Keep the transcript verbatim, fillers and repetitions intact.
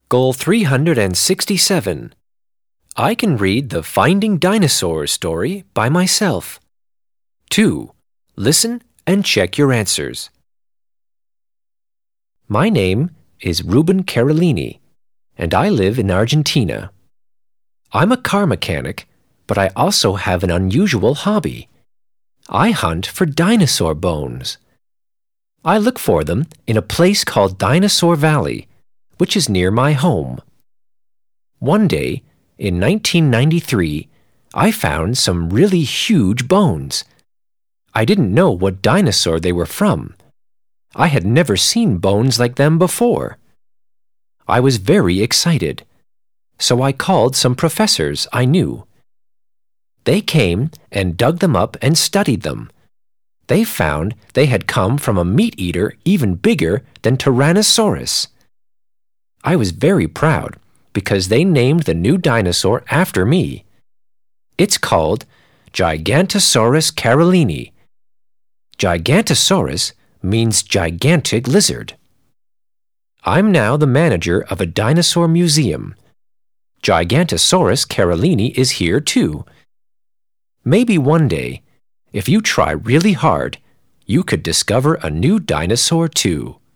Goal three hundred sixty-seven. I can read the Finding Dinosaurs story by myself. two. Listen and check your answers. My name is Ruben Carolini, and I live in Argentina. I'm a car mechanic, but I also have an unusual hobby. I hunt for dinosaur bones. I look for them in a place called Dinosaur Valley, which is near my home. One day, in nineteen ninety-three, I found some really huge bones. I didn't know what dinosaur they were from. I had never seen bones like them before. I was very excited, so I called some professors I knew. They came and dug them up and studied them. They found they had come from a meat eater even bigger than Tyrannosaurus. I was very proud because they named the new dinosaur after me. It's called Gigantosaurus carolini. Gigantosaurus means gigantic lizard. I'm now the manager of a dinosaur museum. Gigantosaurus carolini is here too. Maybe one day, if you try really hard, you could discover a new dinosaur too.